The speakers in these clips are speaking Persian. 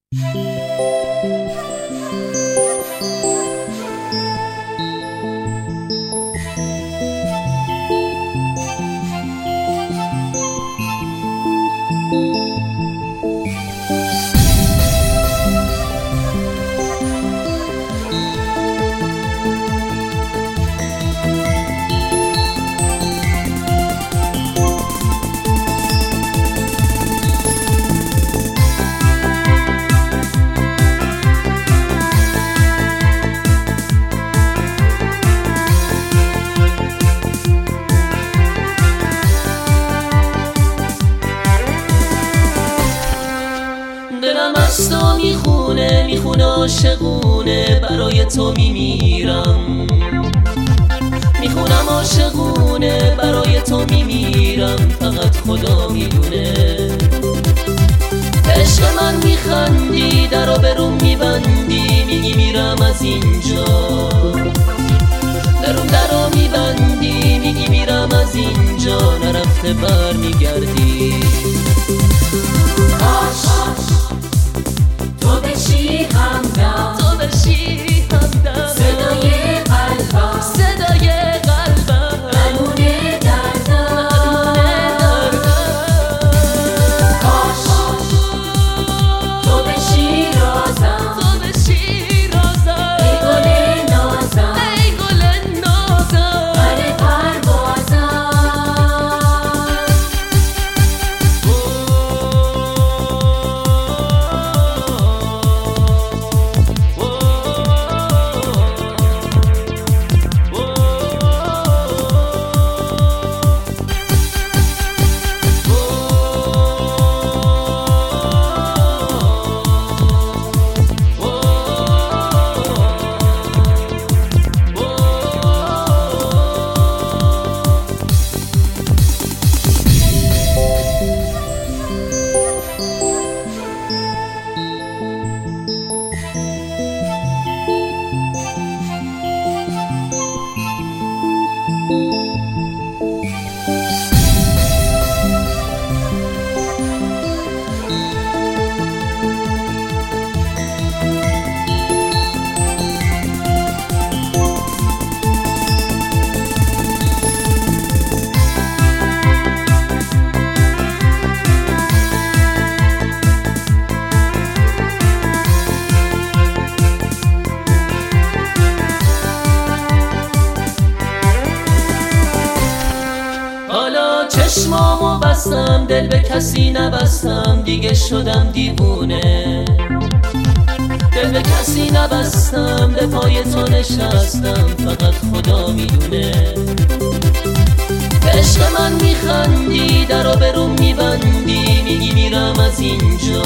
دلم از تو میخونه عاشقونه، برای تو میمیرم. میخونم عاشقونه، برای تو میمیرم، فقط خدا میدونه. عشق من میخندی، درو برون میبندی، میگی میرم از اینجا. درو میبندی، میگی میرم از اینجا، نرفته بر میگردی. تو بشی همدم، تو بشی همدم، صدای قلبم، صدای قلبم، درون دردم. کاش تو بشی رازم، تو بشی رازم، ای گل نازم، ای گل نازم، پر پروازم. چشمامو بستم، دل به کسی نبستم، دیگه شدم دیوونه. دل به کسی نبستم، به پای تو نشستم، فقط خدا میدونه. به عشق من میخندی، درو برون میبندی، میگی میرم از اینجا.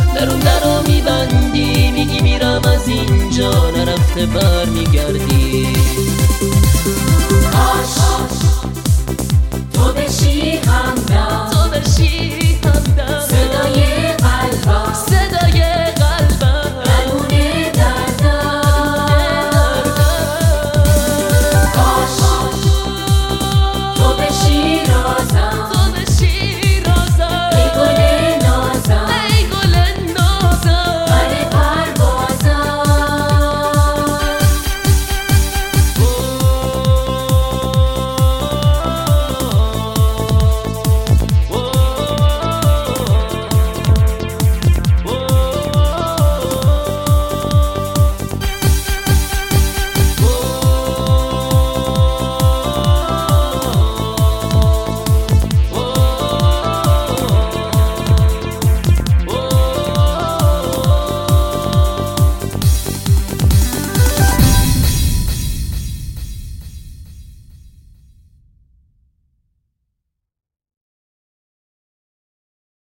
درو میبندی، میگی میرم از اینجا، نرفته بر میگردی.